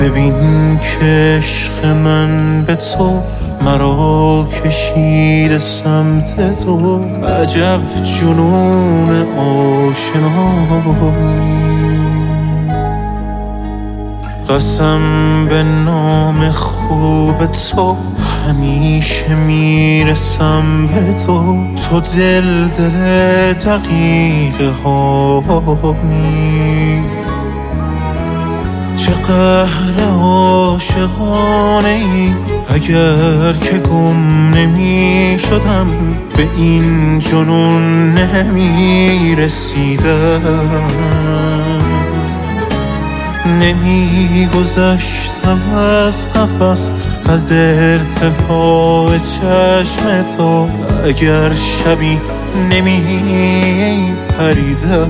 ببین که عشق من به تو مرا کشیده سمت تو. عجب جنون آشنایی، قسم به نام خوب تو همیشه میرسم به تو. تو دل دقیقه هایی، چه قهر عاشقانه ای. اگر که گم نمی شدم به این جنون نمی رسیدم. نمی گذشتم از قفس، از ارتفاع چشم تو. اگر شبی نمی پریدم.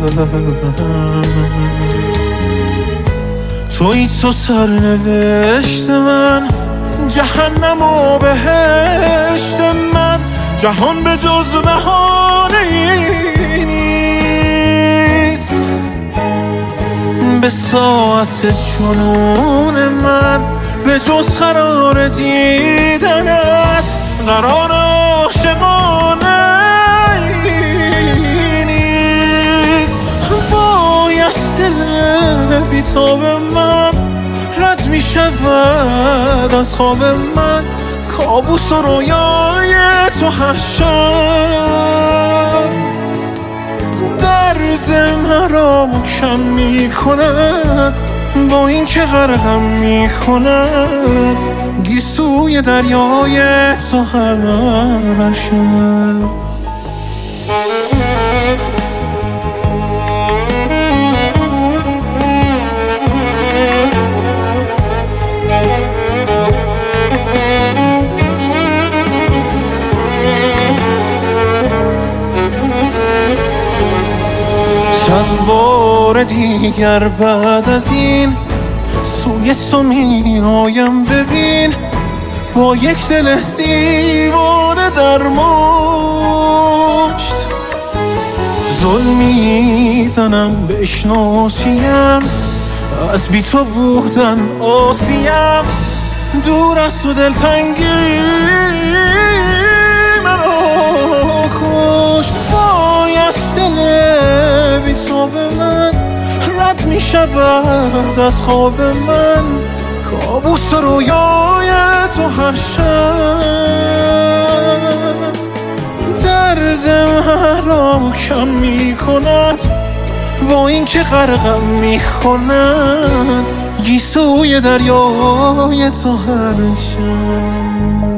توی تو سرنوشت من، جهنم و بهشت من. جهان به جز بهانه‌ای نیست. به ساعت جنون من به جز قرار دیدنت، قرار عاشقانه نیست. بایست دل بی تو به من رد می شود از خواب من. کابوس و رویای تو هر شب درد مرا کم می کند. با این که غرقم می کند گیسوی دریای تو هر شب. صد بار دیگر بعد از این سوی تو می آیم. ببین با یک دل دیوانه در مشت ظلم میزنم. بشناسیم از بی تو بودن آسیم. دور از تو دلتنگی مرا کشت. بایست دل بی تو به من رد می شود از خواب من. کابوس رویای تو هر شب درد مرا کم می کند. با این که غرقم می کند گیسوی دریای تو هر شب.